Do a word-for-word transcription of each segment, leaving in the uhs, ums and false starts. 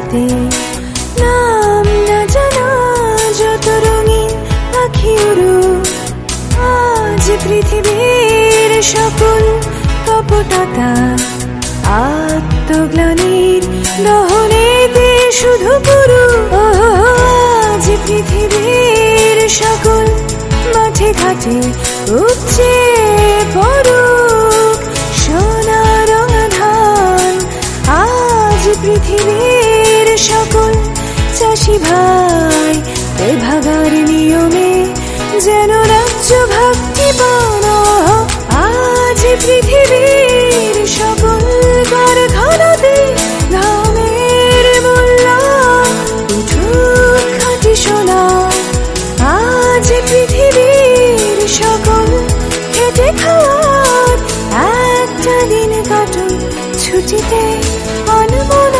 হাতে নাম না জানা যত রঙিন পাখি উড়ুক। আজ পৃথিবীর সকল কপটতা আত্মগ্লানির দহনেতে শুধু পুরুক। আজ পৃথিবীর সকল মাঠে ঘাটে উপচে পড়ুক সোনা রঙা ধান। আজ পৃথিবীর সকল চাষি ভাই এ ভাগার নিয়মে যেন রাজ্য ভাগটি পান। আজ পৃথিবীর সকল কারখানাতে ঘামের মূল্য উঠুক খাঁটি সোনা। আজ পৃথিবীর সকল খেটে খাওয়ার একটা দিন কাটুক ছুটিতে আনমনা।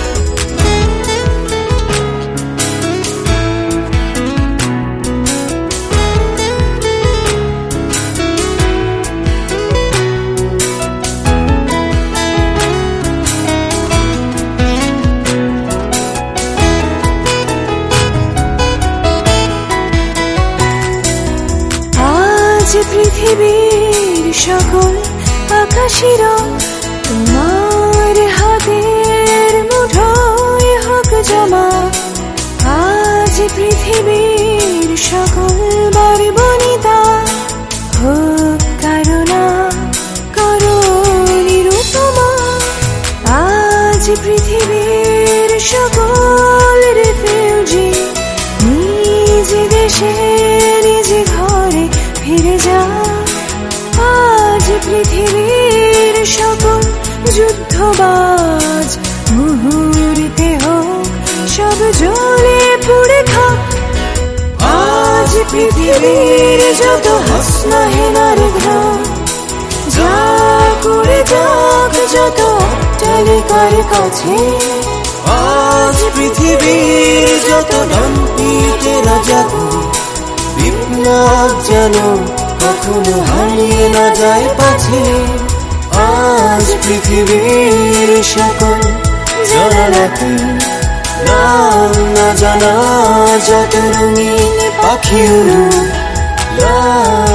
পৃথিবীর সকল আকাশিরা তোমার হাতের মুঠোয় হোক জমা। আজ পৃথিবীর সকল বাড়ি বনিতা হোক কারণা করো নিরুপমা। আজ পৃথিবীর সকল রিফিউজি নিজ দেশে নিজ ঘরে ফিরে যা। আজ পৃথিবীর সকল যুদ্ধবাজ মুহূর্তে হোক সব জ্বলে পুড়ে খা। আজ পৃথিবীর যত হাসনা হেনার ঘ্রাণ যা করে যাক যত অট্টালিকার কাছে। আজ পৃথিবীর যত ডানপিটেরা জাদু বিপ্লব যেন কখনো হারিয়ে না যায় পাছে। আজ পৃথিবীর সকল জানালাতে নাম না জানা যত রঙিন পাখি উড়ুক।